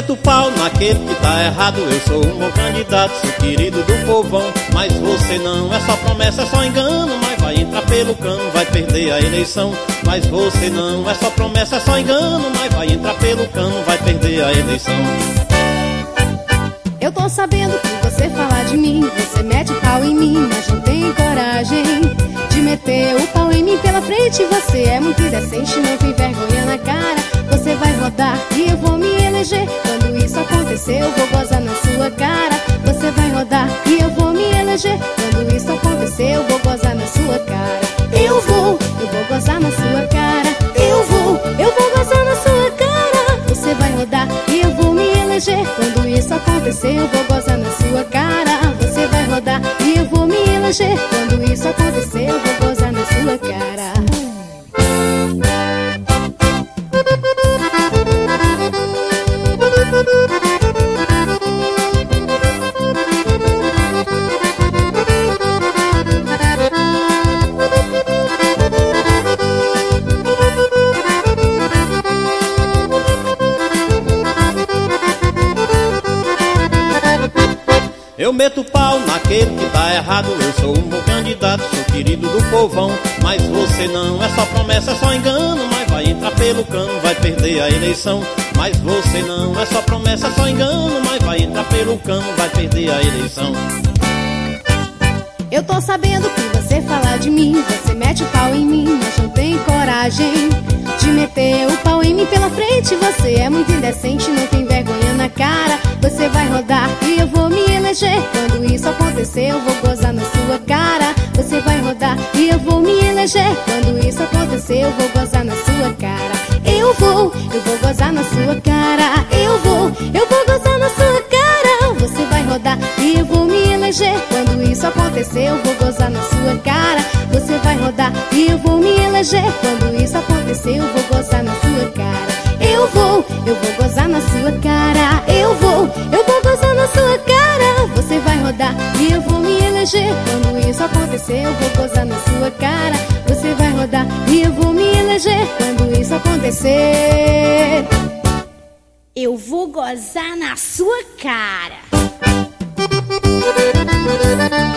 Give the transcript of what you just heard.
meto o pau naquele que tá errado. Eu sou um bom candidato, sou querido do povão. Mas você não, é só promessa, é só engano. Mas vai entrar pelo cano, vai perder a eleição. Mas você não, é só promessa, é só engano. Mas vai entrar pelo cano, vai perder a eleição. Eu tô sabendo que você fala de mim, você mete o pau em mim, mas não tem coragem de meter o pau em mim pela frente. Você é muito indecente, não tem vergonha na cara. Você vai rodar e eu vou me eleger. Quando isso acontecer, eu vou gozar na sua cara. Você vai rodar e eu vou me eleger. Quando isso acontecer, eu vou gozar na sua cara. Eu vou gozar na sua cara. Eu vou gozar na sua cara. Você vai rodar e eu vou me eleger. Quando isso acontecer, eu vou gozar na sua cara. Você vai rodar e eu vou me eleger. Quando isso acontecer, eu vou gozar na sua cara. Eu meto o pau naquele que tá errado. Eu sou um bom candidato, sou querido do povão. Mas você não, é só promessa, é só engano. Mas vai entrar pelo cano, vai perder a eleição. Mas você não, é só promessa, é só engano. Mas vai entrar pelo cano, vai perder a eleição. Eu tô sabendo que você fala de mim, você mete o pau em mim, mas não tem coragem de meter o pau em mim pela frente. Você é muito indecente, não tem vergonha na cara. Você vai rodar e eu vou me eleger. Quando isso acontecer, eu vou gozar na sua cara. Você vai rodar e eu vou me eleger. Quando isso acontecer, eu vou gozar na sua cara. Eu vou gozar na sua cara. Eu vou gozar na sua cara. Você vai rodar e eu vou me eleger. Quando isso acontecer, eu vou gozar na sua cara. Você vai rodar e eu vou me eleger. Quando isso acontecer, eu vou gozar na sua cara. Eu vou gozar na sua cara. Eu vou gozar na sua cara. Você vai rodar e eu vou me eleger. Quando isso acontecer, eu vou gozar na sua cara. Você vai rodar e eu vou me eleger. Quando isso acontecer, eu vou gozar na sua cara.